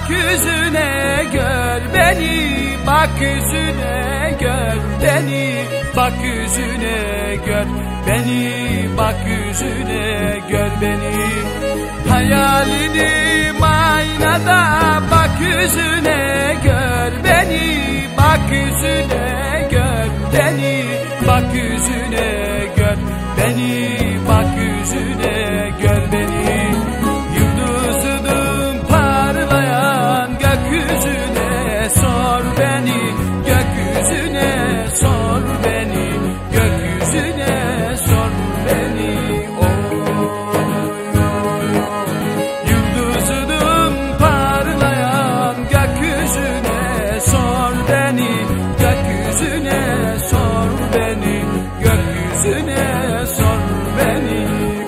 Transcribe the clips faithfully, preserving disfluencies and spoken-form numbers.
yüzüne gör beni, bak yüzüne gör beni, bak yüzüne gör beni, bak yüzüne gör beni. Hayalini aynada bak yüzüne gör beni, bak yüzüne gör beni, bak yüzüne gör beni, bak yüzüne gör beni. Yıldızının parlayan gökyüzüne sor beni, gökyüzüne sor beni, gökyüzüne sor beni. Gökyüzüne sor beni, gökyüzüne sor beni.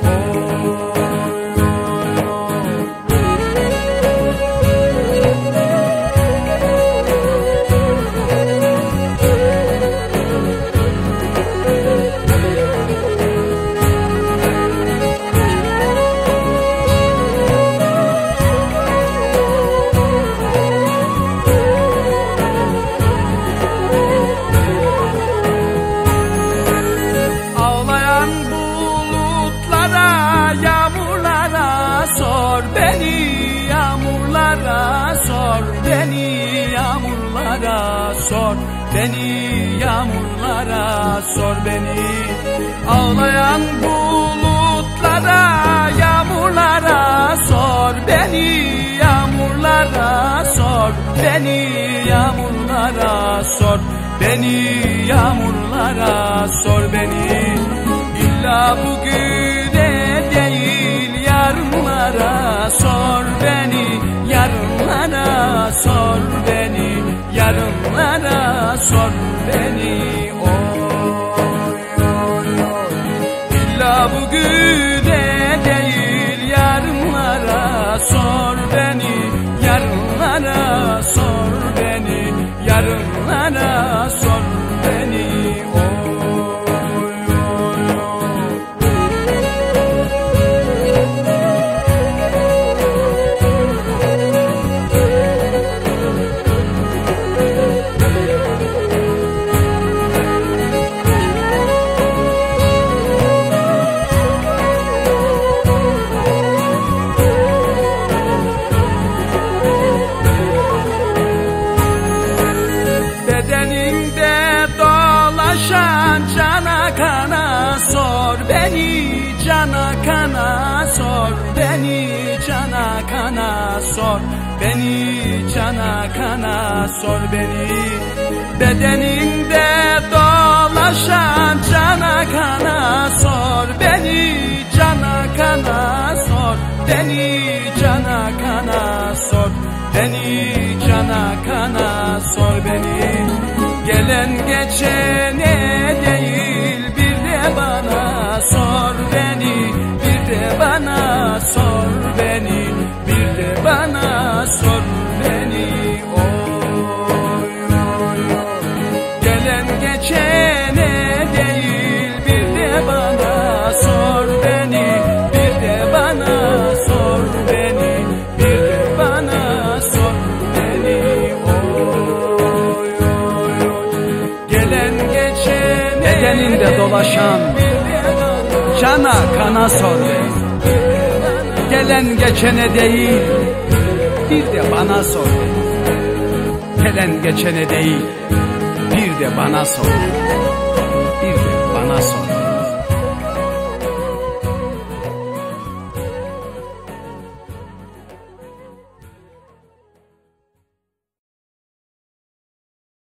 Sor beni yağmurlara, sor beni yağmurlara, sor beni yağmurlara, sor beni. Ağlayan bulutlara, yağmurlara, sor beni yağmurlara, sor beni yağmurlara, sor beni yağmurlara, sor beni. İlla bugüne değil yarınlara sor beni, yarınlara sor beni, yarınlara sor beni. Oy, oy, oy. İlla bugüne değil yarınlara sor beni, yarınlara sor beni, yarınlara sor beni. Oy. Bedeninde dolaşan cana kana sor beni, cana kana sor beni, cana kana sor beni, cana kana sor beni. Bedeninde dolaşan cana kana sor beni, cana kana sor beni, cana kana sor beni, cana kana sor beni. Gelen geçene değil bir de bana sor beni, bir de bana sor beni, bir de bana sor beni. Oy, oy, oy. Gelen geçene değil bir de bana sor beni, bir de bana sor beni, bir de bana sor beni. Oy, oy, oy. Gelen geçene bedeninde dolaşan cana kana sor beni. Gelen geçene değil bir de bana sor beni. Gelen geçene değil bir de bana sor, bir de bana sor.